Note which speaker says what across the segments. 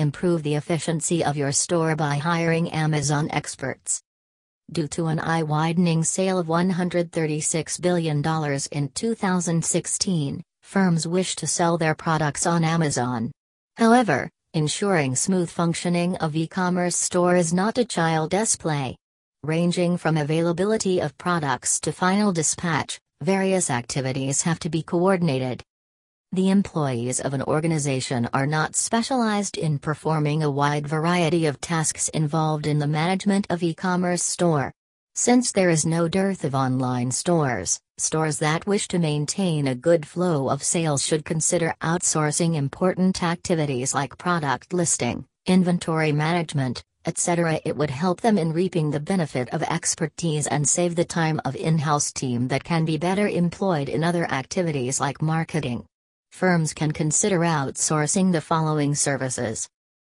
Speaker 1: Improve the efficiency of your store by hiring Amazon experts. Due to an eye-widening sale of $136 billion in 2016, firms wish to sell their products on Amazon. However, ensuring smooth functioning of e-commerce store is not a child's play. Ranging from availability of products to final dispatch, various activities have to be coordinated. The employees of an organization are not specialized in performing a wide variety of tasks involved in the management of e-commerce store. Since there is no dearth of online stores, stores that wish to maintain a good flow of sales should consider outsourcing important activities like product listing, inventory management, etc. It would help them in reaping the benefit of expertise and save the time of in-house team that can be better employed in other activities like marketing. Firms can consider outsourcing the following services.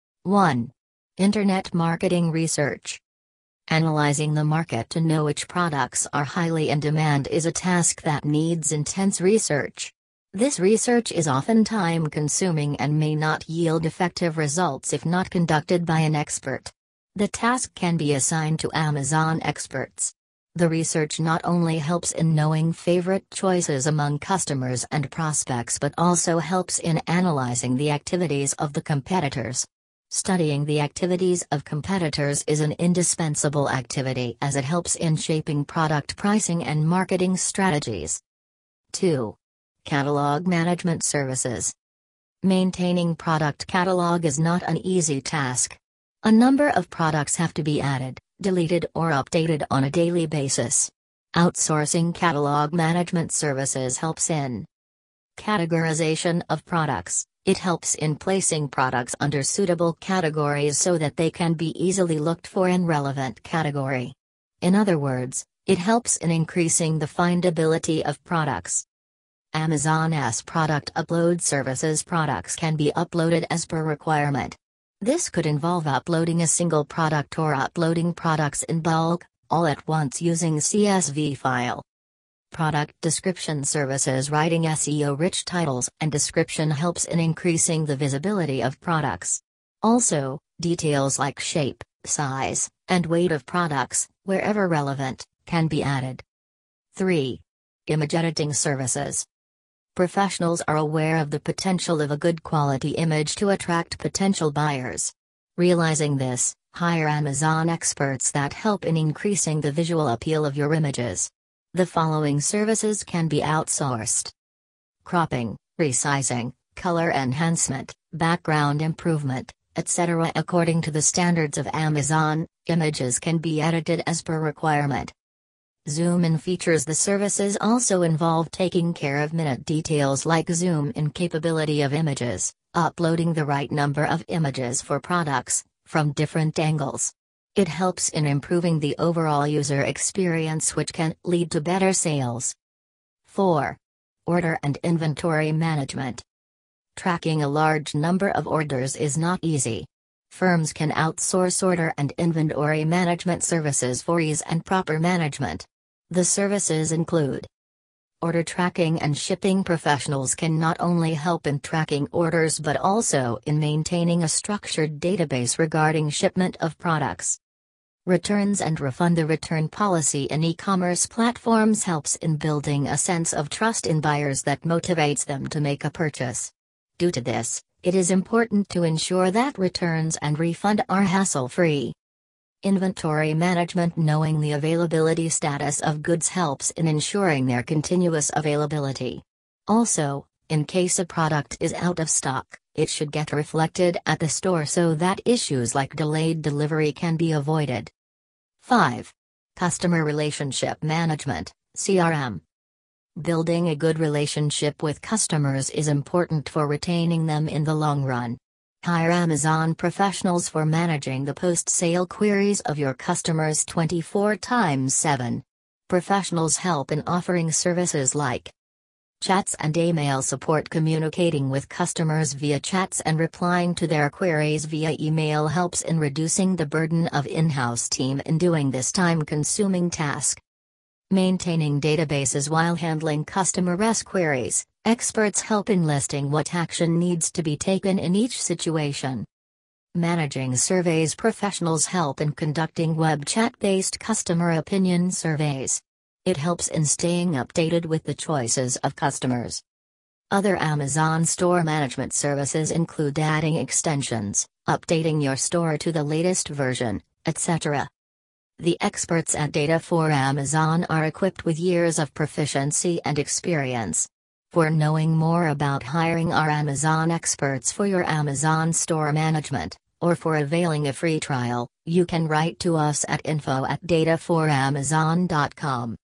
Speaker 1: 1. Internet marketing research. Analyzing the market to know which products are highly in demand is a task that needs intense research. This research is often time-consuming and may not yield effective results if not conducted by an expert. The task can be assigned to Amazon experts. The research not only helps in knowing favorite choices among customers and prospects but also helps in analyzing the activities of the competitors. Studying the activities of competitors is an indispensable activity as it helps in shaping product pricing and marketing strategies. 2. Catalog management services. Maintaining product catalog is not an easy task. A number of products have to be added, deleted or updated on a daily basis. Outsourcing catalog management services helps in categorization of products. It helps in placing products under suitable categories so that they can be easily looked for in relevant category. In other words, it helps in increasing the findability of products. Amazon's product upload services. Products can be uploaded as per requirement. This could involve uploading a single product or uploading products in bulk, all at once using CSV file. Product description services. Writing SEO-rich titles and description helps in increasing the visibility of products. Also, details like shape, size, and weight of products, wherever relevant, can be added. 3. Image editing services. Professionals are aware of the potential of a good quality image to attract potential buyers. Realizing this, hire Amazon experts that help in increasing the visual appeal of your images. The following services can be outsourced: cropping, resizing, color enhancement, background improvement, etc. According to the standards of Amazon, images can be edited as per requirement. Zoom-in features. The services also involve taking care of minute details like zoom-in capability of images, uploading the right number of images for products, from different angles. It helps in improving the overall user experience, which can lead to better sales. 4. Order and inventory management. Tracking a large number of orders is not easy. Firms can outsource order and inventory management services for ease and proper management. The services include order tracking and shipping. Professionals can not only help in tracking orders but also in maintaining a structured database regarding shipment of products. Returns and refund. The return policy in e-commerce platforms helps in building a sense of trust in buyers that motivates them to make a purchase. Due to this, it is important to ensure that returns and refund are hassle-free. Inventory management. Knowing the availability status of goods helps in ensuring their continuous availability. Also, in case a product is out of stock, it should get reflected at the store so that issues like delayed delivery can be avoided. 5. Customer relationship management, CRM. Building a good relationship with customers is important for retaining them in the long run. Hire Amazon professionals for managing the post-sale queries of your customers 24/7. Professionals help in offering services like chats and email support. Communicating with customers via chats and replying to their queries via email helps in reducing the burden of in-house team in doing this time-consuming task. Maintaining databases while handling customer queries. Experts help in listing what action needs to be taken in each situation. Managing surveys. Professionals help in conducting web chat-based customer opinion surveys. It helps in staying updated with the choices of customers. Other Amazon store management services include adding extensions, updating your store to the latest version, etc. The experts at Data for Amazon are equipped with years of proficiency and experience. For knowing more about hiring our Amazon experts for your Amazon store management, or for availing a free trial, you can write to us at info@dataforamazon.com.